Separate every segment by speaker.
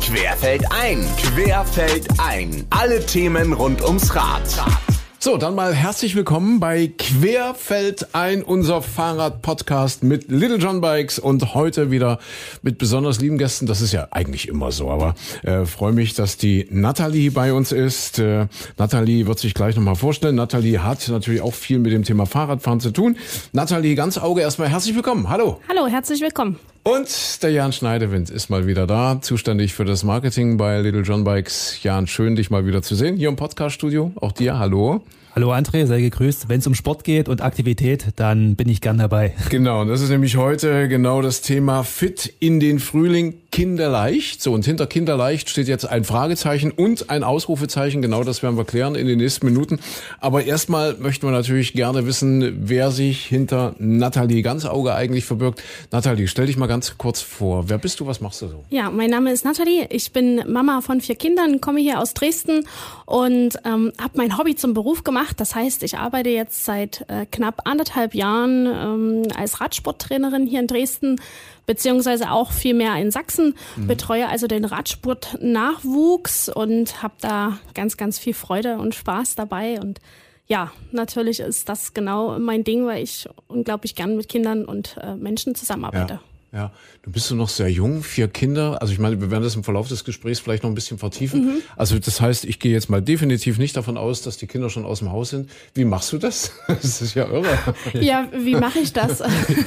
Speaker 1: Querfeldein. Querfeldein. Alle Themen rund ums Rad.
Speaker 2: So, dann mal herzlich willkommen bei Querfeldein, unser Fahrrad-Podcast mit Little John Bikes und heute wieder mit besonders lieben Gästen. Das ist ja eigentlich immer so, aber freue mich, dass die Nathalie bei uns ist. Nathalie wird sich gleich nochmal vorstellen. Nathalie hat natürlich auch viel mit dem Thema Fahrradfahren zu tun. Nathalie, ganz Auge erstmal herzlich willkommen. Hallo.
Speaker 3: Hallo, herzlich willkommen.
Speaker 2: Und der Jan Schneidewind ist mal wieder da, zuständig für das Marketing bei Little John Bikes. Jan, schön, dich mal wieder zu sehen hier im Podcast-Studio. Auch dir, hallo.
Speaker 4: Hallo André, sei gegrüßt. Wenn es um Sport geht und Aktivität, dann bin ich gern dabei.
Speaker 2: Genau, das ist nämlich heute genau das Thema Fit in den Frühling, kinderleicht. So, und hinter kinderleicht steht jetzt ein Fragezeichen und ein Ausrufezeichen. Genau das werden wir klären in den nächsten Minuten. Aber erstmal möchten wir natürlich gerne wissen, wer sich hinter Nathalie Ganzauge eigentlich verbirgt. Nathalie, stell dich mal ganz kurz vor. Wer bist du, was machst du so?
Speaker 3: Ja, mein Name ist Nathalie. Ich bin Mama von 4 Kindern, komme hier aus Dresden und habe mein Hobby zum Beruf gemacht. Das heißt, ich arbeite jetzt seit knapp 1,5 Jahren als Radsporttrainerin hier in Dresden, beziehungsweise auch viel mehr in Sachsen, betreue also den Radsport-Nachwuchs und habe da ganz, ganz viel Freude und Spaß dabei. Und ja, natürlich ist das genau mein Ding, weil ich unglaublich gern mit Kindern und Menschen zusammenarbeite.
Speaker 2: Ja, du bist noch sehr jung, 4 Kinder. Also ich meine, wir werden das im Verlauf des Gesprächs vielleicht noch ein bisschen vertiefen. Also das heißt, ich gehe jetzt mal definitiv nicht davon aus, dass die Kinder schon aus dem Haus sind. Wie machst du das? Das ist ja irre.
Speaker 3: Ja, wie mache ich das?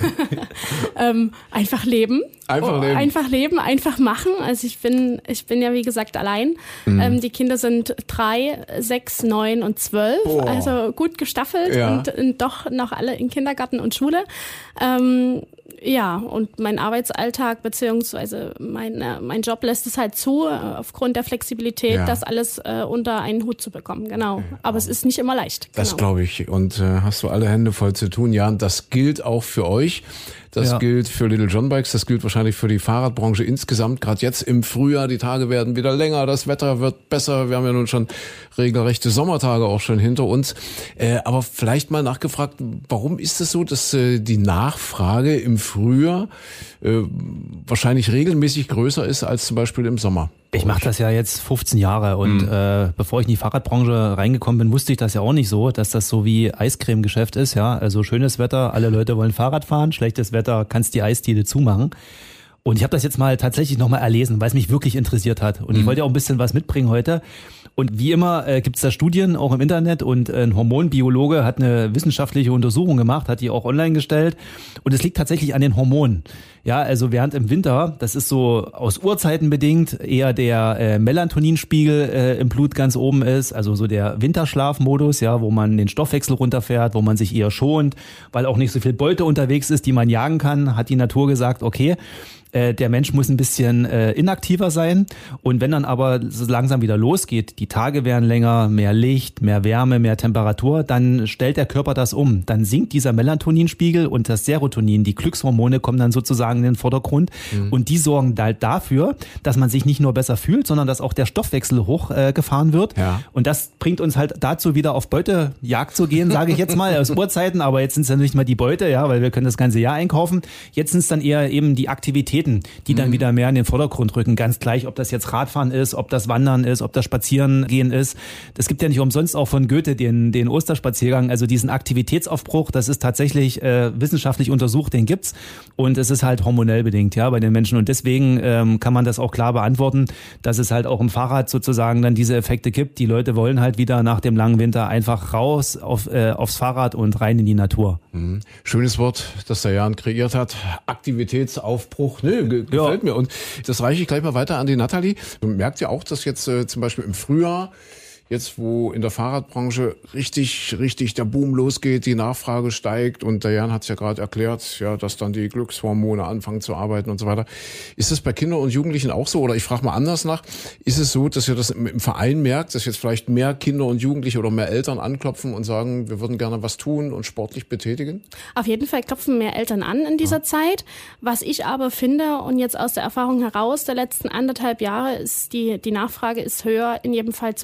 Speaker 3: Einfach leben.
Speaker 2: Einfach leben.
Speaker 3: Einfach leben, einfach machen. Also ich bin ja wie gesagt allein. Die Kinder sind 3, 6, 9 und 12.
Speaker 2: Boah.
Speaker 3: Also gut gestaffelt und doch noch alle in Kindergarten und Schule. Ja, und mein Arbeitsalltag beziehungsweise mein Job lässt es halt zu, aufgrund der Flexibilität, das alles unter einen Hut zu bekommen. Genau. Aber es ist nicht immer leicht.
Speaker 2: Das glaube ich. Und hast du alle Hände voll zu tun. Ja, und das gilt auch für euch. Das gilt für Little John Bikes, das gilt wahrscheinlich für die Fahrradbranche insgesamt. Gerade jetzt im Frühjahr, die Tage werden wieder länger, das Wetter wird besser. Wir haben ja nun schon regelrechte Sommertage auch schon hinter uns. Aber vielleicht mal nachgefragt, warum ist es so, dass die Nachfrage im Frühjahr wahrscheinlich regelmäßig größer ist als zum Beispiel im Sommer?
Speaker 4: Ich mache das ja jetzt 15 Jahre und bevor ich in die Fahrradbranche reingekommen bin, wusste ich das ja auch nicht so, dass das so wie Eiscreme-Geschäft ist. Ja, also schönes Wetter, alle Leute wollen Fahrrad fahren, schlechtes Wetter, kannst die Eisdiele zumachen. Und ich habe das jetzt mal tatsächlich nochmal erlesen, weil es mich wirklich interessiert hat. Und ich wollte ja auch ein bisschen was mitbringen heute. Und wie immer gibt's da Studien, auch im Internet. Und ein Hormonbiologe hat eine wissenschaftliche Untersuchung gemacht, hat die auch online gestellt. Und es liegt tatsächlich an den Hormonen. Ja, also während im Winter, das ist so aus Uhrzeiten bedingt, eher der Melatoninspiegel im Blut ganz oben ist. Also so der Winterschlafmodus, ja, wo man den Stoffwechsel runterfährt, wo man sich eher schont, weil auch nicht so viel Beute unterwegs ist, die man jagen kann, hat die Natur gesagt, okay, der Mensch muss ein bisschen inaktiver sein. Und wenn dann aber so langsam wieder losgeht, die Tage werden länger, mehr Licht, mehr Wärme, mehr Temperatur, dann stellt der Körper das um. Dann sinkt dieser Melatoninspiegel und das Serotonin, die Glückshormone, kommen dann sozusagen in den Vordergrund. Und die sorgen halt dafür, dass man sich nicht nur besser fühlt, sondern dass auch der Stoffwechsel hochgefahren wird. Ja. Und das bringt uns halt dazu, wieder auf Beutejagd zu gehen, sage ich jetzt mal, aus Urzeiten. Aber jetzt sind es ja nicht mal die Beute, ja, weil wir können das ganze Jahr einkaufen. Jetzt sind es dann eher eben die Aktivitäten, die dann wieder mehr in den Vordergrund rücken. Ganz gleich, ob das jetzt Radfahren ist, ob das Wandern ist, ob das Spazierengehen ist. Das gibt ja nicht umsonst auch von Goethe den Osterspaziergang, also diesen Aktivitätsaufbruch. Das ist tatsächlich wissenschaftlich untersucht, den gibt's. Und es ist halt hormonell bedingt, ja, bei den Menschen. Und deswegen kann man das auch klar beantworten, dass es halt auch im Fahrrad sozusagen dann diese Effekte gibt. Die Leute wollen halt wieder nach dem langen Winter einfach raus aufs Fahrrad und rein in die Natur.
Speaker 2: Schönes Wort, das der Jan kreiert hat. Aktivitätsaufbruch, ne? Gefällt mir. Und das reiche ich gleich mal weiter an die Nathalie. Du merkst ja auch, dass jetzt zum Beispiel im Frühjahr, jetzt wo in der Fahrradbranche richtig der Boom losgeht, die Nachfrage steigt und der Jan hat es ja gerade erklärt, ja, dass dann die Glückshormone anfangen zu arbeiten und so weiter. Ist das bei Kindern und Jugendlichen auch so? Oder ich frage mal anders nach, ist es so, dass ihr das im Verein merkt, dass jetzt vielleicht mehr Kinder und Jugendliche oder mehr Eltern anklopfen und sagen, wir würden gerne was tun und sportlich betätigen?
Speaker 3: Auf jeden Fall klopfen mehr Eltern an in dieser Zeit. Was ich aber finde und jetzt aus der Erfahrung heraus der letzten 1,5 Jahre ist, die Nachfrage ist höher, in jedem Fall zum Schuljahresbeginn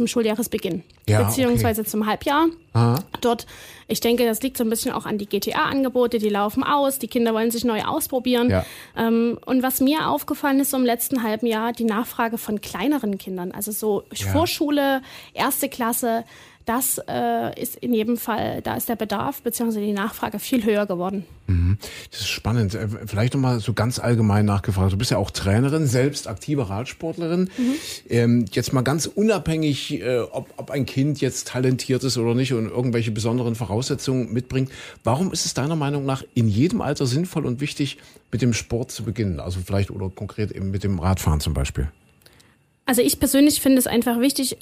Speaker 3: Jahresbeginn,
Speaker 2: Ja,
Speaker 3: beziehungsweise zum Halbjahr.
Speaker 2: Aha.
Speaker 3: Dort, ich denke, das liegt so ein bisschen auch an die GTA-Angebote, die laufen aus, die Kinder wollen sich neu ausprobieren.
Speaker 2: Ja.
Speaker 3: Und was mir aufgefallen ist so im letzten halben Jahr, die Nachfrage von kleineren Kindern, also so Vorschule, 1. Klasse, das ist in jedem Fall, da ist der Bedarf bzw. die Nachfrage viel höher geworden.
Speaker 2: Das ist spannend. Vielleicht nochmal so ganz allgemein nachgefragt. Du bist ja auch Trainerin, selbst aktive Radsportlerin. Jetzt mal ganz unabhängig, ob ein Kind jetzt talentiert ist oder nicht und irgendwelche besonderen Voraussetzungen mitbringt. Warum ist es deiner Meinung nach in jedem Alter sinnvoll und wichtig, mit dem Sport zu beginnen? Also vielleicht oder konkret eben mit dem Radfahren zum Beispiel.
Speaker 3: Also ich persönlich finde es einfach wichtig,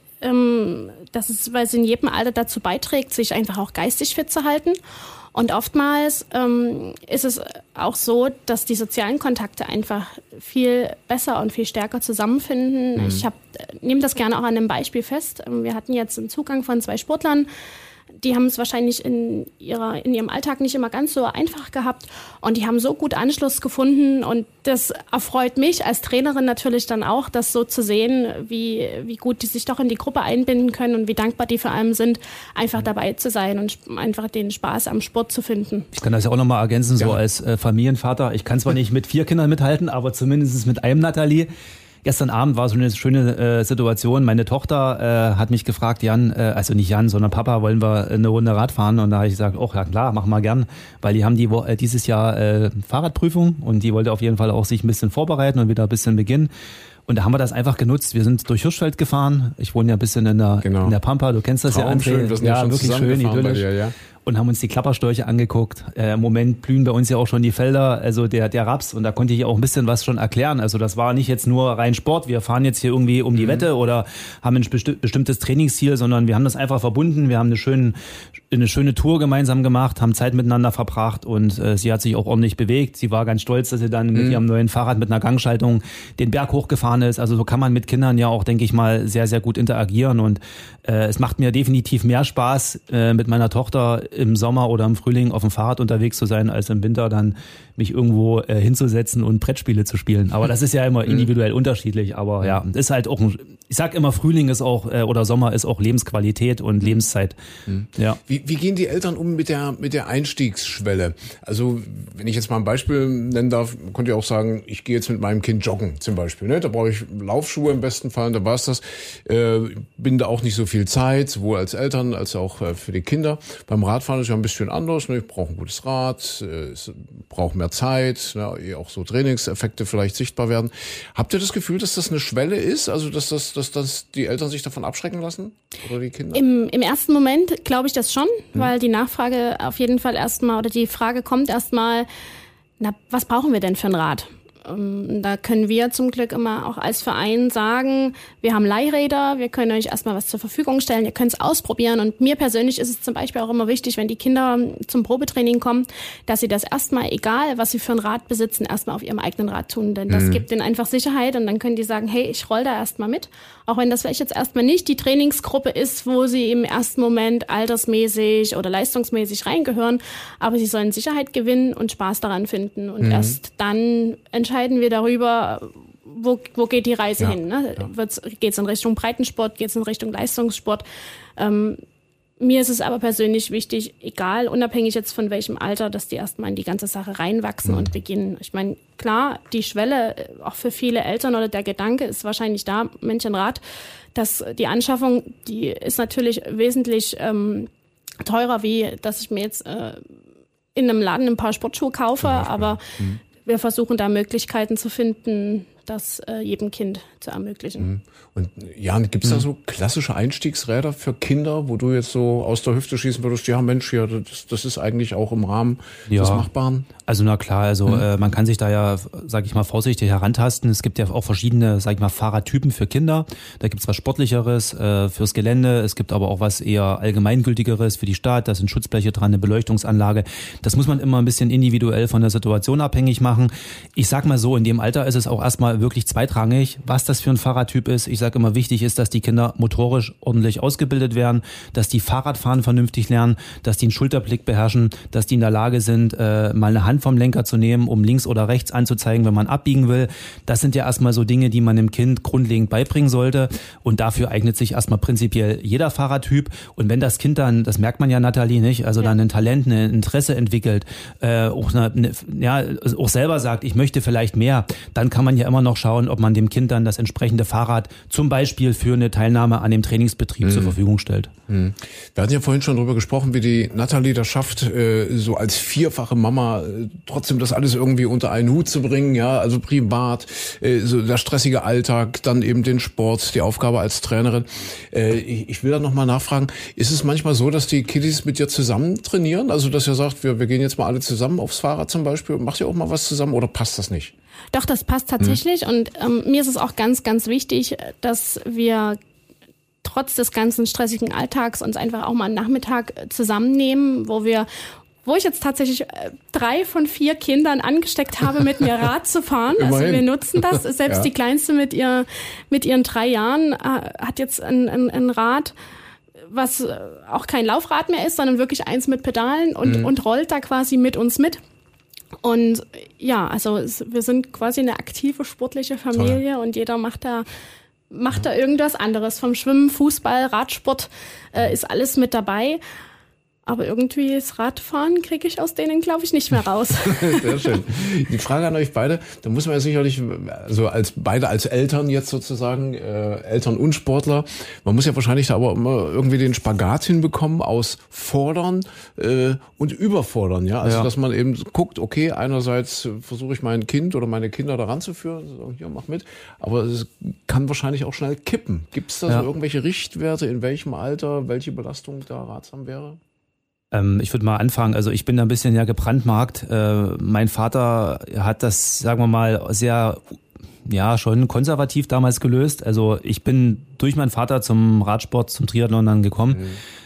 Speaker 3: dass es, weil es in jedem Alter dazu beiträgt, sich einfach auch geistig fit zu halten. Und oftmals ist es auch so, dass die sozialen Kontakte einfach viel besser und viel stärker zusammenfinden. Ich nehme das gerne auch an einem Beispiel fest. Wir hatten jetzt einen Zugang von 2 Sportlern. Die haben es wahrscheinlich in ihrem Alltag nicht immer ganz so einfach gehabt und die haben so gut Anschluss gefunden und das erfreut mich als Trainerin natürlich dann auch, das so zu sehen, wie gut die sich doch in die Gruppe einbinden können und wie dankbar die vor allem sind, einfach dabei zu sein und einfach den Spaß am Sport zu finden.
Speaker 4: Ich kann das ja auch nochmal ergänzen, so als Familienvater. Ich kann zwar nicht mit 4 Kindern mithalten, aber zumindest mit einem, Nathalie. Gestern Abend war so eine schöne Situation. Meine Tochter hat mich gefragt, Jan, also nicht Jan, sondern Papa, wollen wir eine Runde Rad fahren? Und da habe ich gesagt, ja klar, machen wir gern, weil die haben dieses Jahr Fahrradprüfung und die wollte auf jeden Fall auch sich ein bisschen vorbereiten und wieder ein bisschen beginnen. Und da haben wir das einfach genutzt. Wir sind durch Hirschfeld gefahren. Ich wohne ja ein bisschen in der Pampa. Du kennst das ja, André.
Speaker 2: Wir sind ja schon
Speaker 4: wirklich schön, idyllisch.
Speaker 2: Dir, ja.
Speaker 4: Und haben uns die Klapperstörche angeguckt. Im Moment blühen bei uns ja auch schon die Felder, also der Raps. Und da konnte ich auch ein bisschen was schon erklären. Also das war nicht jetzt nur rein Sport. Wir fahren jetzt hier irgendwie um die Wette oder haben ein bestimmtes Trainingsziel, sondern wir haben das einfach verbunden. Wir haben eine schöne Tour gemeinsam gemacht, haben Zeit miteinander verbracht und sie hat sich auch ordentlich bewegt. Sie war ganz stolz, dass sie dann mit ihrem neuen Fahrrad mit einer Gangschaltung den Berg hochgefahren ist. Also so kann man mit Kindern ja auch, denke ich mal, sehr, sehr gut interagieren und es macht mir definitiv mehr Spaß, mit meiner Tochter im Sommer oder im Frühling auf dem Fahrrad unterwegs zu sein, als im Winter dann mich irgendwo hinzusetzen und Brettspiele zu spielen. Aber das ist ja immer individuell unterschiedlich. Aber ja, ist halt auch, ich sag immer, Frühling ist auch oder Sommer ist auch Lebensqualität und Lebenszeit. Ja.
Speaker 2: Wie gehen die Eltern um mit der Einstiegsschwelle? Also wenn ich jetzt mal ein Beispiel nennen darf, könnt ihr auch sagen, ich gehe jetzt mit meinem Kind joggen zum Beispiel. Ne? Da brauche ich Laufschuhe im besten Fall, da war's das. Bin da auch nicht so viel Zeit, sowohl als Eltern als auch für die Kinder. Beim Radfahren ist ja ein bisschen anders. Ne? Ich brauche ein gutes Rad, brauche mehr Zeit, ne? Auch so Trainingseffekte vielleicht sichtbar werden. Habt ihr das Gefühl, dass das eine Schwelle ist? Also dass die Eltern sich davon abschrecken lassen? Oder die Kinder?
Speaker 3: Im ersten Moment glaube ich das schon, weil die Nachfrage auf jeden Fall erstmal, oder die Frage kommt erstmal, was brauchen wir denn für ein Rad? Da können wir zum Glück immer auch als Verein sagen, wir haben Leihräder, wir können euch erstmal was zur Verfügung stellen, ihr könnt es ausprobieren. Und mir persönlich ist es zum Beispiel auch immer wichtig, wenn die Kinder zum Probetraining kommen, dass sie das erstmal, egal was sie für ein Rad besitzen, erstmal auf ihrem eigenen Rad tun. Denn das gibt ihnen einfach Sicherheit und dann können die sagen, hey, ich roll da erstmal mit. Auch wenn das vielleicht jetzt erstmal nicht die Trainingsgruppe ist, wo sie im ersten Moment altersmäßig oder leistungsmäßig reingehören, aber sie sollen Sicherheit gewinnen und Spaß daran finden. Und erst dann entscheiden wir darüber, wo geht die Reise hin. Ne? Geht es in Richtung Breitensport, geht es in Richtung Leistungssport? Mir ist es aber persönlich wichtig, egal, unabhängig jetzt von welchem Alter, dass die erstmal in die ganze Sache reinwachsen und beginnen. Ich meine, klar, die Schwelle, auch für viele Eltern oder der Gedanke ist wahrscheinlich da, Menschenrat, dass die Anschaffung, die ist natürlich wesentlich teurer, wie dass ich mir jetzt in einem Laden ein paar Sportschuhe kaufe, aber wir versuchen da Möglichkeiten zu finden, das jedem Kind zu ermöglichen.
Speaker 2: Und Jan, gibt's da so klassische Einstiegsräder für Kinder, wo du jetzt so aus der Hüfte schießen würdest, ja Mensch, ja, das ist eigentlich auch im Rahmen des Machbaren?
Speaker 4: Also na klar, also man kann sich da ja, sag ich mal, vorsichtig herantasten. Es gibt ja auch verschiedene, sag ich mal, Fahrradtypen für Kinder. Da gibt's was Sportlicheres fürs Gelände. Es gibt aber auch was eher Allgemeingültigeres für die Stadt. Da sind Schutzbleche dran, eine Beleuchtungsanlage. Das muss man immer ein bisschen individuell von der Situation abhängig machen. Ich sag mal so, in dem Alter ist es auch erstmal wirklich zweitrangig, was das für ein Fahrradtyp ist. Ich sage immer, wichtig ist, dass die Kinder motorisch ordentlich ausgebildet werden, dass die Fahrradfahren vernünftig lernen, dass die einen Schulterblick beherrschen, dass die in der Lage sind, mal eine Hand vom Lenker zu nehmen, um links oder rechts anzuzeigen, wenn man abbiegen will. Das sind ja erstmal so Dinge, die man dem Kind grundlegend beibringen sollte. Und dafür eignet sich erstmal prinzipiell jeder Fahrradtyp. Und wenn das Kind dann, das merkt man ja, Nathalie, nicht, also dann ein Talent, ein Interesse entwickelt, auch selber sagt, ich möchte vielleicht mehr, dann kann man ja immer noch schauen, ob man dem Kind dann das entsprechende Fahrrad zum Beispiel für eine Teilnahme an dem Trainingsbetrieb zur Verfügung stellt. Wir
Speaker 2: hatten ja vorhin schon darüber gesprochen, wie die Nathalie das schafft, so als vierfache Mama trotzdem das alles irgendwie unter einen Hut zu bringen, ja, also privat, so der stressige Alltag, dann eben den Sport, die Aufgabe als Trainerin. Ich will da nochmal nachfragen, ist es manchmal so, dass die Kiddies mit dir zusammen trainieren? Also, dass ihr sagt, wir gehen jetzt mal alle zusammen aufs Fahrrad zum Beispiel, macht ihr auch mal was zusammen oder passt das nicht?
Speaker 3: Doch, das passt tatsächlich und mir ist es auch ganz, ganz wichtig, dass wir trotz des ganzen stressigen Alltags uns einfach auch mal einen Nachmittag zusammennehmen, wo ich jetzt tatsächlich 3 von 4 Kindern angesteckt habe, mit mir Rad zu fahren. Also wir nutzen das. Selbst die Kleinste mit ihren 3 Jahren hat jetzt ein Rad, was auch kein Laufrad mehr ist, sondern wirklich eins mit Pedalen und rollt da quasi mit uns mit. Und ja, also wir sind quasi eine aktive sportliche Familie. Toll. Und jeder macht da irgendwas anderes. Vom Schwimmen, Fußball, Radsport ist alles mit dabei. Aber irgendwie das Radfahren kriege ich aus denen, glaube ich, nicht mehr raus.
Speaker 2: Sehr schön. Die Frage an euch beide, da muss man ja sicherlich, also als Eltern jetzt sozusagen, Eltern und Sportler, man muss ja wahrscheinlich da aber immer irgendwie den Spagat hinbekommen aus fordern und überfordern, ja. Also dass man eben guckt, okay, einerseits versuche ich mein Kind oder meine Kinder da ranzuführen, sagen, hier, mach mit, aber es kann wahrscheinlich auch schnell kippen. Gibt es da so irgendwelche Richtwerte, in welchem Alter, welche Belastung da ratsam wäre?
Speaker 4: Ich würde mal anfangen, also ich bin da ein bisschen gebrandmarkt. Mein Vater hat das, sagen wir mal, sehr, schon konservativ damals gelöst. Also ich bin durch meinen Vater zum Radsport, zum Triathlon dann gekommen.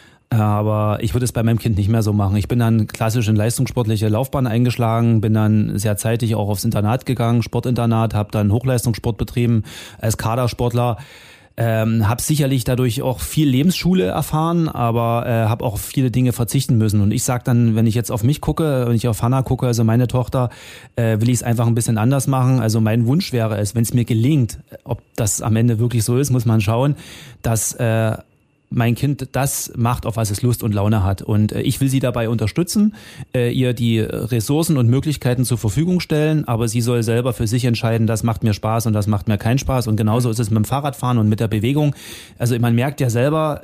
Speaker 4: Aber ich würde es bei meinem Kind nicht mehr so machen. Ich bin dann klassisch in leistungssportliche Laufbahn eingeschlagen, bin dann sehr zeitig auch aufs Internat gegangen, Sportinternat, habe dann Hochleistungssport betrieben als Kadersportler. Habe sicherlich dadurch auch viel Lebensschule erfahren, aber habe auch viele Dinge verzichten müssen. Und ich sage dann, wenn ich jetzt auf mich gucke, wenn ich auf Hannah gucke, also meine Tochter, will ich es einfach ein bisschen anders machen. Also mein Wunsch wäre es, wenn es mir gelingt, ob das am Ende wirklich so ist, muss man schauen, dass mein Kind das macht, auf was es Lust und Laune hat. Und ich will sie dabei unterstützen, ihr die Ressourcen und Möglichkeiten zur Verfügung stellen, aber sie soll selber für sich entscheiden, das macht mir Spaß und das macht mir keinen Spaß. Und genauso ist es mit dem Fahrradfahren und mit der Bewegung. Also man merkt ja selber,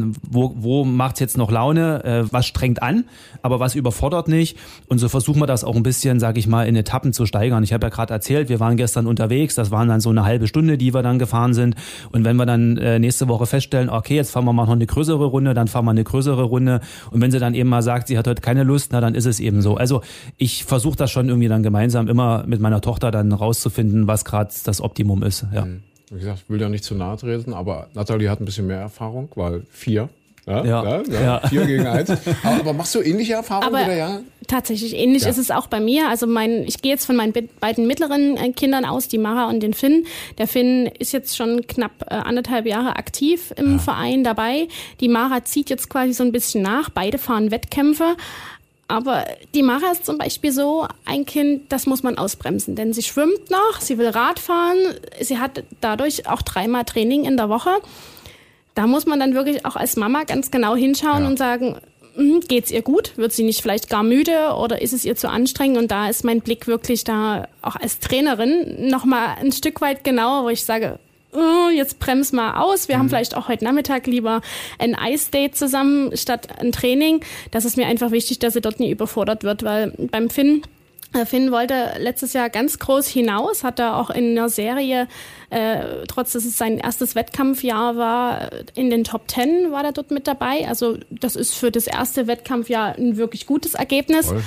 Speaker 4: wo macht's jetzt noch Laune, was strengt an, aber was überfordert nicht. Und so versuchen wir das auch ein bisschen, sage ich mal, in Etappen zu steigern. Ich habe ja gerade erzählt, wir waren gestern unterwegs, das waren dann so eine halbe Stunde, die wir dann gefahren sind. Und wenn wir dann nächste Woche feststellen, okay, jetzt fahren wir mal noch eine größere Runde, dann fahren wir eine größere Runde. Und wenn sie dann eben mal sagt, sie hat heute keine Lust, dann ist es eben so. Also ich versuche das schon irgendwie dann gemeinsam immer mit meiner Tochter dann rauszufinden, was gerade das Optimum ist. Ja.
Speaker 2: Wie gesagt, ich will ja nicht zu nahe treten, aber Nathalie hat ein bisschen mehr Erfahrung, weil 4. Ja. 4 gegen 1. Aber machst du ähnliche Erfahrungen wieder, ja?
Speaker 3: Tatsächlich ähnlich ist es auch bei mir. Also ich gehe jetzt von meinen beiden mittleren Kindern aus, die Mara und den Finn. Der Finn ist jetzt schon knapp 1,5 Jahre aktiv im Verein dabei. Die Mara zieht jetzt quasi so ein bisschen nach. Beide fahren Wettkämpfe. Aber die Mara ist zum Beispiel so ein Kind, das muss man ausbremsen. Denn sie schwimmt noch, sie will Rad fahren. Sie hat dadurch auch 3-mal Training in der Woche. Da muss man dann wirklich auch als Mama ganz genau hinschauen und sagen, geht's ihr gut? Wird sie nicht vielleicht gar müde oder ist es ihr zu anstrengend? Und da ist mein Blick wirklich da auch als Trainerin nochmal ein Stück weit genauer, wo ich sage, jetzt bremс mal aus. Wir haben vielleicht auch heute Nachmittag lieber ein Ice-Date zusammen statt ein Training. Das ist mir einfach wichtig, dass sie dort nie überfordert wird, weil beim Finn wollte letztes Jahr ganz groß hinaus, hat er auch in einer Serie, trotz dass es sein erstes Wettkampfjahr war, in den Top 10 war er dort mit dabei. Also das ist für das erste Wettkampfjahr ein wirklich gutes Ergebnis. Voll,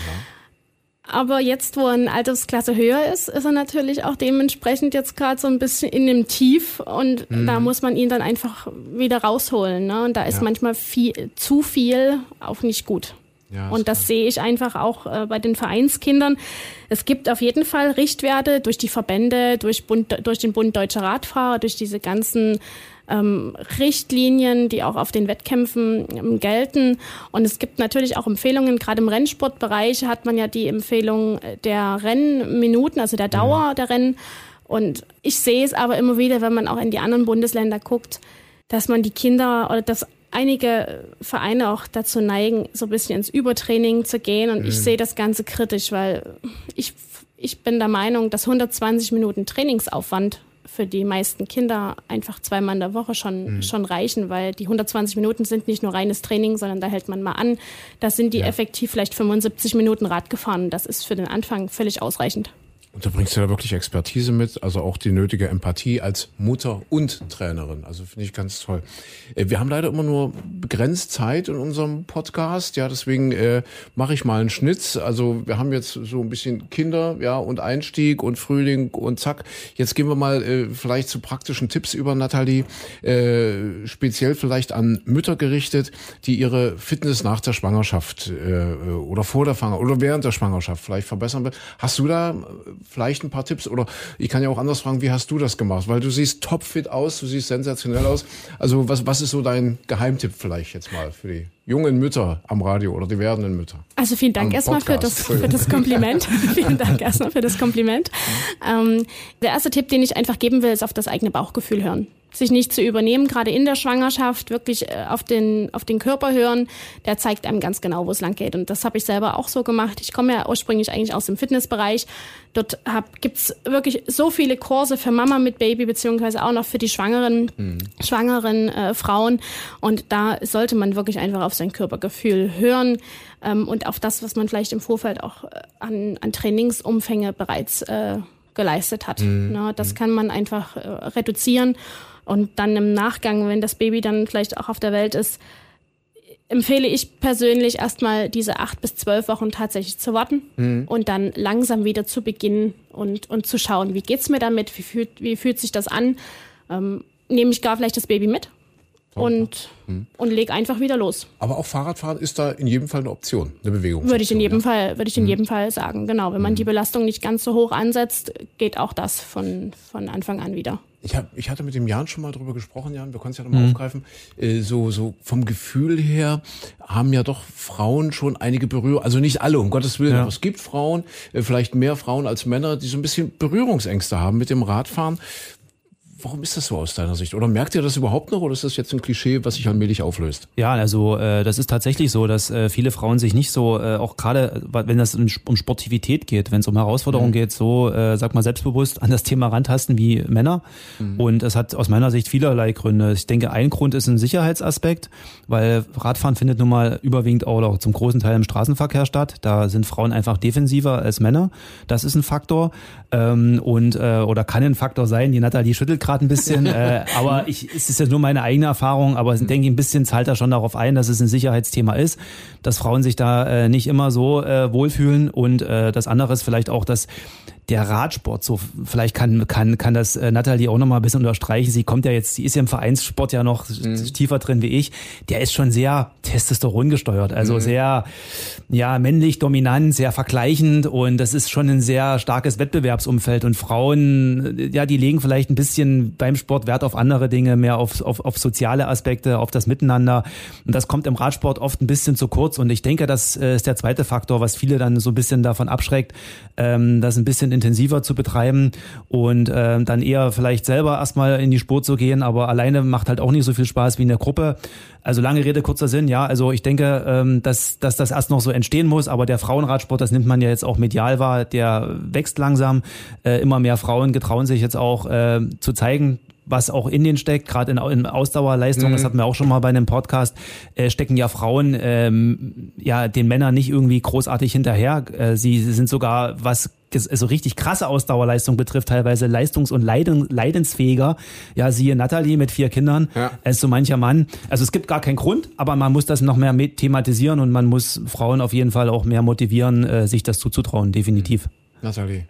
Speaker 3: aber jetzt, wo er eine Altersklasse höher ist, ist er natürlich auch dementsprechend jetzt gerade so ein bisschen in dem Tief und da muss man ihn dann einfach wieder rausholen. Ne? Und da ist manchmal zu viel auch nicht gut.
Speaker 2: Ja,
Speaker 3: und das sehe ich einfach auch bei den Vereinskindern. Es gibt auf jeden Fall Richtwerte durch die Verbände, durch den Bund Deutscher Radfahrer, durch diese ganzen Richtlinien, die auch auf den Wettkämpfen gelten. Und es gibt natürlich auch Empfehlungen, gerade im Rennsportbereich hat man ja die Empfehlung der Rennminuten, also der Dauer der Rennen. Und ich sehe es aber immer wieder, wenn man auch in die anderen Bundesländer guckt, dass man die Kinder oder dass einige Vereine auch dazu neigen, so ein bisschen ins Übertraining zu gehen. Und ich sehe das Ganze kritisch, weil ich bin der Meinung, dass 120 Minuten Trainingsaufwand für die meisten Kinder einfach 2-mal in der Woche schon reichen, weil die 120 Minuten sind nicht nur reines Training, sondern da hält man mal an. Da sind die effektiv vielleicht 75 Minuten Rad gefahren. Das ist für den Anfang völlig ausreichend.
Speaker 2: Und da bringst du ja wirklich Expertise mit, also auch die nötige Empathie als Mutter und Trainerin. Also finde ich ganz toll. Wir haben leider immer nur begrenzt Zeit in unserem Podcast, ja, deswegen mache ich mal einen Schnitt. Also wir haben jetzt so ein bisschen Kinder, ja, und Einstieg und Frühling und zack. Jetzt gehen wir mal vielleicht zu praktischen Tipps über, Nathalie, speziell vielleicht an Mütter gerichtet, die ihre Fitness nach der Schwangerschaft oder vor der Schwangerschaft oder während der Schwangerschaft vielleicht verbessern will. Hast du da vielleicht ein paar Tipps, oder ich kann ja auch anders fragen, wie hast du das gemacht? Weil du siehst topfit aus, du siehst sensationell aus. Also was ist so dein Geheimtipp vielleicht jetzt mal für die jungen Mütter am Radio oder die werdenden Mütter?
Speaker 3: Also vielen Dank erstmal für das Kompliment. Vielen Dank erstmal für das Kompliment. Der erste Tipp, den ich einfach geben will, ist auf das eigene Bauchgefühl hören. Sich nicht zu übernehmen, gerade in der Schwangerschaft, wirklich auf den Körper hören, der zeigt einem ganz genau, wo es lang geht. Und das habe ich selber auch so gemacht. Ich komme ja ursprünglich eigentlich aus dem Fitnessbereich. Dort gibt's wirklich so viele Kurse für Mama mit Baby, beziehungsweise auch noch für die schwangeren Frauen. Und da sollte man wirklich einfach auf sein Körpergefühl hören und auf das, was man vielleicht im Vorfeld auch an Trainingsumfänge bereits geleistet hat. Das kann man einfach reduzieren. Und dann im Nachgang, wenn das Baby dann vielleicht auch auf der Welt ist, empfehle ich persönlich erstmal diese 8 bis 12 Wochen tatsächlich zu warten und dann langsam wieder zu beginnen und zu schauen, wie geht's mir damit, wie fühlt sich das an, nehme ich gar vielleicht das Baby mit und leg einfach wieder los.
Speaker 2: Aber auch Fahrradfahren ist da in jedem Fall eine Option, eine Bewegung.
Speaker 3: Würde ich in jedem Fall sagen, genau. Wenn man die Belastung nicht ganz so hoch ansetzt, geht auch das von Anfang an wieder.
Speaker 2: Ich hatte mit dem Jan schon mal drüber gesprochen, Jan, wir können es ja nochmal aufgreifen. So vom Gefühl her haben ja doch Frauen schon einige Berührungen, also nicht alle, um Gottes Willen, aber es gibt Frauen, vielleicht mehr Frauen als Männer, die so ein bisschen Berührungsängste haben mit dem Radfahren. Warum ist das so aus deiner Sicht? Oder merkt ihr das überhaupt noch, oder ist das jetzt ein Klischee, was sich allmählich auflöst?
Speaker 4: Ja, also das ist tatsächlich so, dass viele Frauen sich nicht so, auch gerade wenn es um Sportivität geht, wenn es um Herausforderungen geht, so, sag mal, selbstbewusst an das Thema rantasten wie Männer. Und es hat aus meiner Sicht vielerlei Gründe. Ich denke, ein Grund ist ein Sicherheitsaspekt, weil Radfahren findet nun mal überwiegend auch zum großen Teil im Straßenverkehr statt. Da sind Frauen einfach defensiver als Männer. Das ist ein Faktor. Oder kann ein Faktor sein. Die Nathalie schüttelt gerade ein bisschen, aber es ist ja nur meine eigene Erfahrung, aber ich denke, ein bisschen zahlt da schon darauf ein, dass es ein Sicherheitsthema ist, dass Frauen sich da nicht immer so wohlfühlen, und das andere ist vielleicht auch, dass der Radsport, so vielleicht kann das Nathalie auch nochmal ein bisschen unterstreichen. Sie ist ja im Vereinssport ja noch tiefer drin wie ich. Der ist schon sehr Testosteron gesteuert, also sehr männlich dominant, sehr vergleichend, und das ist schon ein sehr starkes Wettbewerbsumfeld, und Frauen, die legen vielleicht ein bisschen beim Sport Wert auf andere Dinge, mehr auf soziale Aspekte, auf das Miteinander, und das kommt im Radsport oft ein bisschen zu kurz, und ich denke, das ist der zweite Faktor, was viele dann so ein bisschen davon abschreckt, das ein bisschen intensiver zu betreiben und dann eher vielleicht selber erstmal in die Spur zu gehen, aber alleine macht halt auch nicht so viel Spaß wie in der Gruppe. Also lange Rede, kurzer Sinn, also ich denke, dass das erst noch so entstehen muss, aber der Frauenradsport, das nimmt man ja jetzt auch medial wahr, der wächst langsam, immer mehr Frauen getrauen sich jetzt auch zu zeigen, was auch in denen steckt, gerade in Ausdauerleistung, das hatten wir auch schon mal bei einem Podcast, stecken ja Frauen den Männern nicht irgendwie großartig hinterher. Sie sind sogar, was so richtig krasse Ausdauerleistung betrifft, teilweise leistungs- und leidensfähiger. Ja, siehe Nathalie mit 4 Kindern, als so mancher Mann. Also es gibt gar keinen Grund, aber man muss das noch mehr thematisieren, und man muss Frauen auf jeden Fall auch mehr motivieren, sich das zuzutrauen, definitiv.
Speaker 2: Nathalie.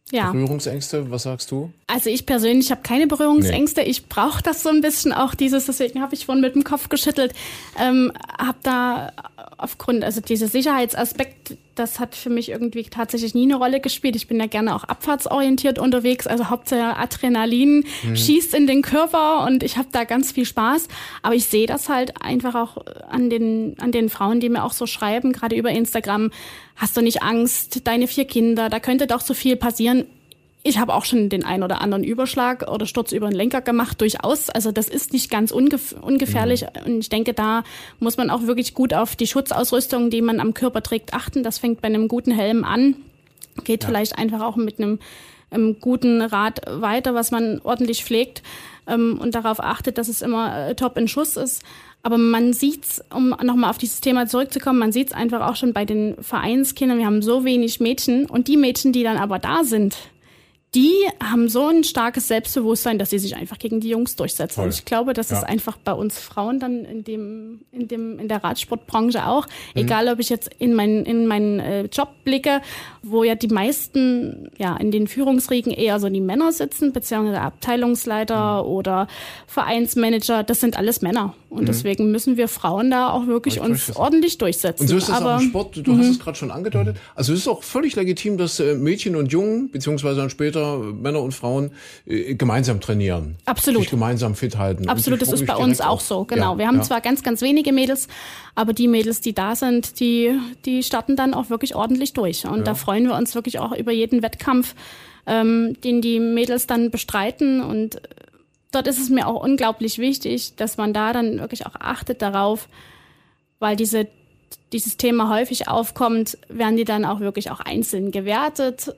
Speaker 3: Ja.
Speaker 2: Berührungsängste, was sagst du?
Speaker 3: Also ich persönlich habe keine Berührungsängste. Nee. Ich brauche das so ein bisschen auch deswegen habe ich vorhin mit dem Kopf geschüttelt, habe da aufgrund, also dieser Sicherheitsaspekt, das hat für mich irgendwie tatsächlich nie eine Rolle gespielt. Ich bin ja gerne auch abfahrtsorientiert unterwegs, also Hauptsache Adrenalin schießt in den Körper und ich habe da ganz viel Spaß. Aber ich sehe das halt einfach auch an den Frauen, die mir auch so schreiben, gerade über Instagram, hast du nicht Angst, deine 4 Kinder, da könnte doch so viel passieren. Ich habe auch schon den ein oder anderen Überschlag oder Sturz über den Lenker gemacht, durchaus. Also das ist nicht ganz ungefährlich. Und ich denke, da muss man auch wirklich gut auf die Schutzausrüstung, die man am Körper trägt, achten. Das fängt bei einem guten Helm an. Geht vielleicht einfach auch mit einem guten Rad weiter, was man ordentlich pflegt und darauf achtet, dass es immer top in Schuss ist. Aber man sieht's, um nochmal auf dieses Thema zurückzukommen, man sieht's einfach auch schon bei den Vereinskindern. Wir haben so wenig Mädchen und die Mädchen, die dann aber da sind, die haben so ein starkes Selbstbewusstsein, dass sie sich einfach gegen die Jungs durchsetzen. Und ich glaube, das ist einfach bei uns Frauen dann in der Radsportbranche auch. Egal, ob ich jetzt in meinen Job blicke, wo ja die meisten, in den Führungsriegen eher so die Männer sitzen, beziehungsweise Abteilungsleiter oder Vereinsmanager, das sind alles Männer. Und deswegen müssen wir Frauen da auch wirklich uns ordentlich durchsetzen.
Speaker 2: Und so ist das auch im Sport, du hast es gerade schon angedeutet. Also es ist auch völlig legitim, dass Mädchen und Jungen, beziehungsweise dann später Männer und Frauen gemeinsam trainieren.
Speaker 3: Absolut.
Speaker 2: Sich gemeinsam fit halten.
Speaker 3: Absolut, das ist bei uns auch so, genau. Wir haben zwar ganz, ganz wenige Mädels, aber die Mädels, die da sind, die starten dann auch wirklich ordentlich durch. Und da freuen wir uns wirklich auch über jeden Wettkampf, den die Mädels dann bestreiten. Und dort ist es mir auch unglaublich wichtig, dass man da dann wirklich auch achtet darauf, weil dieses Thema häufig aufkommt, werden die dann auch wirklich auch einzeln gewertet.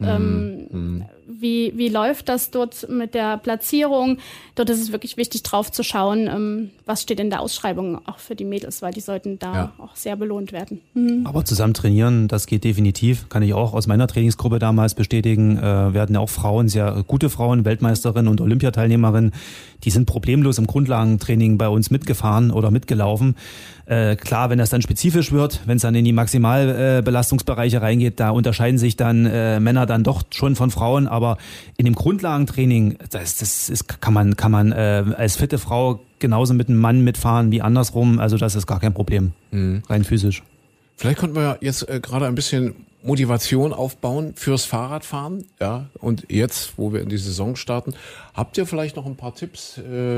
Speaker 3: Wie läuft das dort mit der Platzierung? Dort ist es wirklich wichtig, drauf zu schauen, was steht in der Ausschreibung auch für die Mädels, weil die sollten da auch sehr belohnt werden.
Speaker 4: Aber zusammen trainieren, das geht definitiv. Kann ich auch aus meiner Trainingsgruppe damals bestätigen. Wir hatten ja auch Frauen, sehr gute Frauen, Weltmeisterinnen und Olympiateilnehmerinnen. Die sind problemlos im Grundlagentraining bei uns mitgefahren oder mitgelaufen. Klar, wenn das dann spezifisch wird, wenn es dann in die Maximalbelastungsbereiche reingeht, da unterscheiden sich dann Männer dann doch schon von Frauen, aber in dem Grundlagentraining, kann man als fitte Frau genauso mit einem Mann mitfahren wie andersrum, also das ist gar kein Problem, rein physisch.
Speaker 2: Vielleicht könnten wir jetzt gerade ein bisschen Motivation aufbauen fürs Fahrradfahren, und jetzt, wo wir in die Saison starten, habt ihr vielleicht noch ein paar Tipps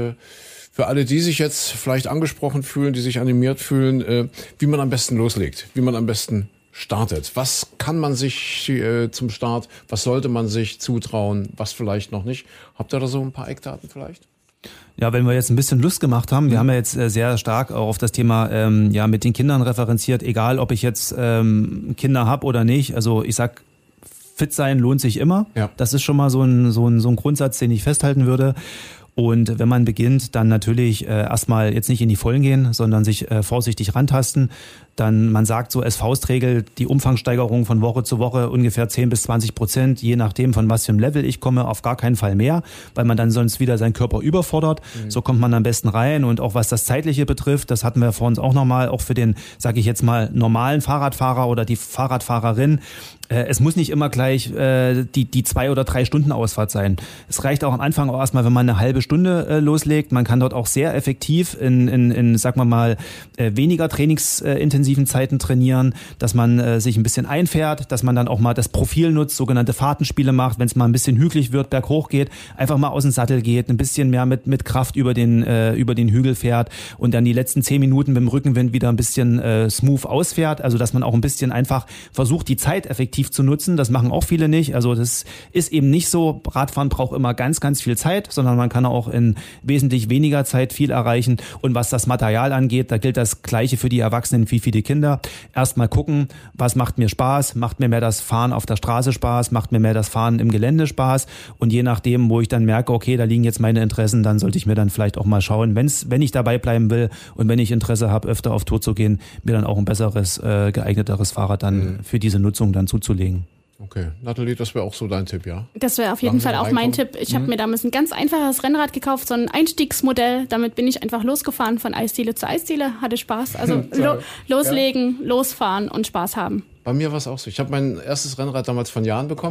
Speaker 2: für alle, die sich jetzt vielleicht angesprochen fühlen, die sich animiert fühlen, wie man am besten loslegt, wie man am besten startet? Was kann man sich zum Start, was sollte man sich zutrauen, was vielleicht noch nicht? Habt ihr da so ein paar Eckdaten vielleicht?
Speaker 4: Ja, wenn wir jetzt ein bisschen Lust gemacht haben, wir haben ja jetzt sehr stark auch auf das Thema mit den Kindern referenziert, egal ob ich jetzt Kinder habe oder nicht. Also ich sag, fit sein lohnt sich immer. Ja. Das ist schon mal so ein Grundsatz, den ich festhalten würde. Und wenn man beginnt, dann natürlich erstmal jetzt nicht in die Vollen gehen, sondern sich vorsichtig rantasten. Dann, man sagt so als Faustregel, die Umfangssteigerung von Woche zu Woche ungefähr 10-20%, je nachdem von was für einem Level ich komme, auf gar keinen Fall mehr, weil man dann sonst wieder seinen Körper überfordert. So kommt man am besten rein. Und auch was das Zeitliche betrifft, das hatten wir vor uns auch nochmal, auch für den, sage ich jetzt mal, normalen Fahrradfahrer oder die Fahrradfahrerin. Es muss nicht immer gleich die 2 oder 3 Stunden Ausfahrt sein. Es reicht auch am Anfang auch erstmal, wenn man eine halbe Stunde loslegt. Man kann dort auch sehr effektiv in sagen wir mal, weniger trainingsintensiven Zeiten trainieren, dass man sich ein bisschen einfährt, dass man dann auch mal das Profil nutzt, sogenannte Fahrtenspiele macht, wenn es mal ein bisschen hügelig wird, berghoch geht, einfach mal aus dem Sattel geht, ein bisschen mehr mit Kraft über den Hügel fährt und dann die letzten 10 Minuten mit dem Rückenwind wieder ein bisschen smooth ausfährt. Also dass man auch ein bisschen einfach versucht, die Zeit effektiv zu nutzen. Das machen auch viele nicht. Also das ist eben nicht so. Radfahren braucht immer ganz, ganz viel Zeit, sondern man kann auch in wesentlich weniger Zeit viel erreichen. Und was das Material angeht, da gilt das Gleiche für die Erwachsenen wie für die Kinder. Erstmal gucken, was macht mir Spaß? Macht mir mehr das Fahren auf der Straße Spaß? Macht mir mehr das Fahren im Gelände Spaß? Und je nachdem, wo ich dann merke, okay, da liegen jetzt meine Interessen, dann sollte ich mir dann vielleicht auch mal schauen, wenn ich dabei bleiben will und wenn ich Interesse habe, öfter auf Tour zu gehen, mir dann auch ein besseres, geeigneteres Fahrrad dann für diese Nutzung dann zuzulegen.
Speaker 2: Okay, Nathalie, das wäre auch so dein Tipp, ja?
Speaker 3: Das wäre auf jeden Fall auch mein Tipp. Ich habe mir damals ein ganz einfaches Rennrad gekauft, so ein Einstiegsmodell. Damit bin ich einfach losgefahren von Eisdiele zu Eisdiele, hatte Spaß. Also loslegen, losfahren und Spaß haben.
Speaker 2: Bei mir war es auch so. Ich habe mein erstes Rennrad damals von Jan bekommen.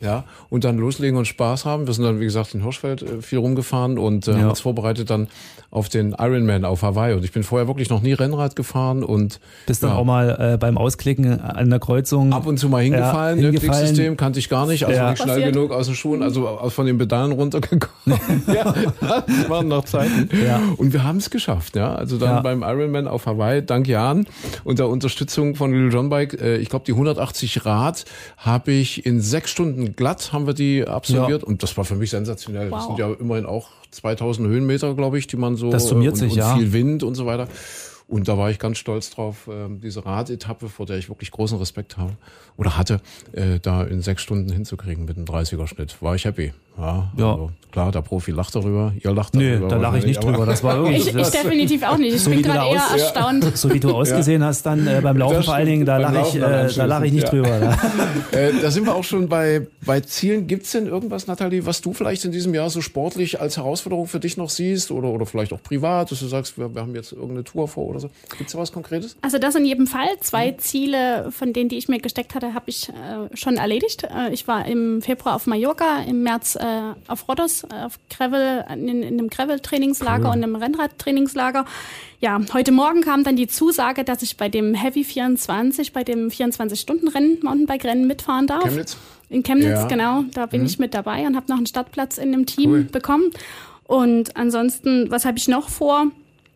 Speaker 2: Ja, und dann loslegen und Spaß haben. Wir sind dann, wie gesagt, in Hirschfeld viel rumgefahren und haben uns vorbereitet dann auf den Ironman auf Hawaii. Und ich bin vorher wirklich noch nie Rennrad gefahren und
Speaker 4: bist dann auch mal beim Ausklicken an der Kreuzung
Speaker 2: ab und zu mal hingefallen. Klicksystem kannte ich gar nicht, also nicht schnell genug aus den Schuhen, also von den Pedalen runtergekommen. Das waren noch Zeiten. Ja. Und wir haben es geschafft, ja. Also dann beim Ironman auf Hawaii, dank Jan, unter Unterstützung von Little John Bike, ich glaube die 180 Rad habe ich in 6 Stunden glatt, haben wir die absolviert und das war für mich sensationell. Wow. Das sind ja immerhin auch 2000 Höhenmeter, glaube ich, die man so,
Speaker 4: das summiert sich,
Speaker 2: und viel Wind und so weiter. Und da war ich ganz stolz drauf, diese Radetappe, vor der ich wirklich großen Respekt habe oder hatte, da in 6 Stunden hinzukriegen mit einem 30er-Schnitt. War ich happy. Ja. Also, klar, der Profi lacht darüber, ihr lacht darüber.
Speaker 4: Nee, da lache ich nicht drüber. Das war irgendwie
Speaker 3: ich definitiv auch nicht. Ich bin gerade eher erstaunt.
Speaker 4: So wie du ausgesehen hast dann beim Laufen vor allen Dingen, da lache ich nicht drüber.
Speaker 2: Da sind wir auch schon bei Zielen. Gibt's denn irgendwas, Nathalie, was du vielleicht in diesem Jahr so sportlich als Herausforderung für dich noch siehst oder vielleicht auch privat, dass du sagst, wir haben jetzt irgendeine Tour vor oder so? Gibt's da was Konkretes?
Speaker 3: Also das in jedem Fall. 2 Ziele, von denen, die ich mir gesteckt hatte, habe ich schon erledigt. Ich war im Februar auf Mallorca, im März auf Rhodos, auf Gravel, in einem Gravel-Trainingslager und einem Rennrad-Trainingslager. Ja, heute Morgen kam dann die Zusage, dass ich bei dem Heavy 24, bei dem 24-Stunden-Rennen, Mountainbike-Rennen mitfahren darf.
Speaker 2: Chemnitz?
Speaker 3: In Chemnitz, genau. Da bin ich mit dabei und habe noch einen Startplatz in dem Team bekommen. Und ansonsten, was habe ich noch vor?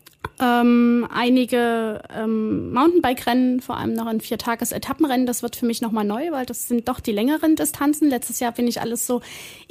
Speaker 3: Einige Mountainbike-Rennen, vor allem noch ein 4-Tages-Etappenrennen. Das wird für mich nochmal neu, weil das sind doch die längeren Distanzen. Letztes Jahr bin ich alles so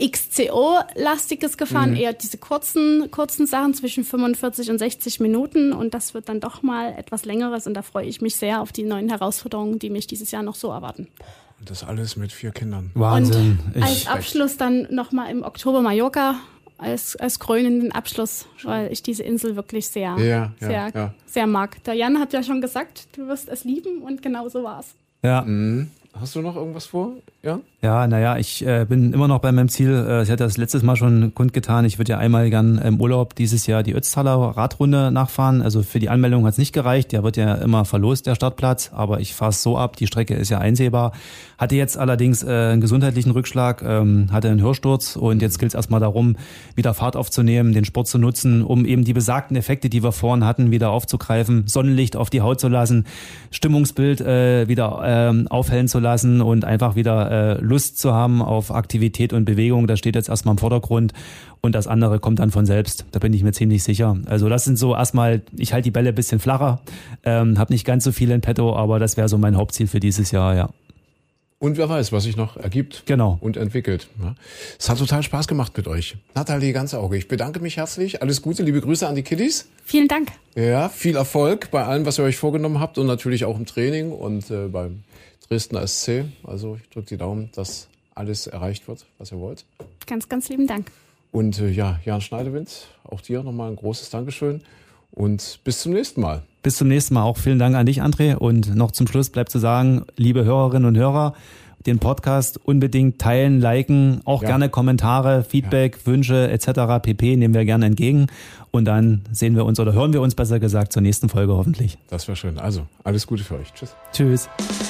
Speaker 3: XCO-lastiges gefahren, eher diese kurzen Sachen zwischen 45 und 60 Minuten. Und das wird dann doch mal etwas Längeres. Und da freue ich mich sehr auf die neuen Herausforderungen, die mich dieses Jahr noch so erwarten.
Speaker 2: Und das alles mit 4 Kindern.
Speaker 4: Wahnsinn.
Speaker 3: Und als Abschluss dann nochmal im Oktober Mallorca. Als krönenden Abschluss, weil ich diese Insel wirklich sehr mag. Der Jan hat ja schon gesagt, du wirst es lieben und genau so war's.
Speaker 4: Ja.
Speaker 2: Hast du noch irgendwas vor? Ja?
Speaker 4: Ja, naja, ich bin immer noch bei meinem Ziel. Ich hatte das letztes Mal schon kundgetan. Ich würde ja einmal gern im Urlaub dieses Jahr die Ötztaler Radrunde nachfahren. Also für die Anmeldung hat es nicht gereicht. Der wird ja immer verlost, der Startplatz. Aber ich fahre es so ab. Die Strecke ist ja einsehbar. Hatte jetzt allerdings einen gesundheitlichen Rückschlag, hatte einen Hörsturz. Und jetzt gilt es erstmal darum, wieder Fahrt aufzunehmen, den Sport zu nutzen, um eben die besagten Effekte, die wir vorhin hatten, wieder aufzugreifen, Sonnenlicht auf die Haut zu lassen, Stimmungsbild wieder aufhellen zu lassen und einfach wieder Lust zu haben auf Aktivität und Bewegung. Das steht jetzt erstmal im Vordergrund und das andere kommt dann von selbst. Da bin ich mir ziemlich sicher. Also das sind so erstmal, ich halte die Bälle ein bisschen flacher, habe nicht ganz so viel in petto, aber das wäre so mein Hauptziel für dieses Jahr, ja.
Speaker 2: Und wer weiß, was sich noch ergibt und entwickelt. Ja. Es hat total Spaß gemacht mit euch. Nathalie Ganzauge, ich bedanke mich herzlich. Alles Gute, liebe Grüße an die Kiddies.
Speaker 3: Vielen Dank.
Speaker 2: Ja, viel Erfolg bei allem, was ihr euch vorgenommen habt und natürlich auch im Training und beim Dresdner SC. Also ich drücke die Daumen, dass alles erreicht wird, was ihr wollt.
Speaker 3: Ganz, ganz lieben Dank.
Speaker 2: Und Jan Schneidewind, auch dir nochmal ein großes Dankeschön und bis zum nächsten Mal.
Speaker 4: Bis zum nächsten Mal. Auch vielen Dank an dich, André. Und noch zum Schluss bleibt zu sagen, liebe Hörerinnen und Hörer, den Podcast unbedingt teilen, liken, auch gerne Kommentare, Feedback, Wünsche etc. pp. Nehmen wir gerne entgegen. Und dann sehen wir uns oder hören wir uns besser gesagt zur nächsten Folge hoffentlich.
Speaker 2: Das wäre schön. Also, alles Gute für euch. Tschüss.
Speaker 4: Tschüss.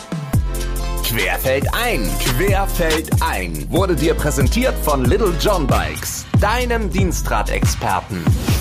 Speaker 1: Querfeld ein wurde dir präsentiert von Little John Bikes, deinem Dienstradexperten.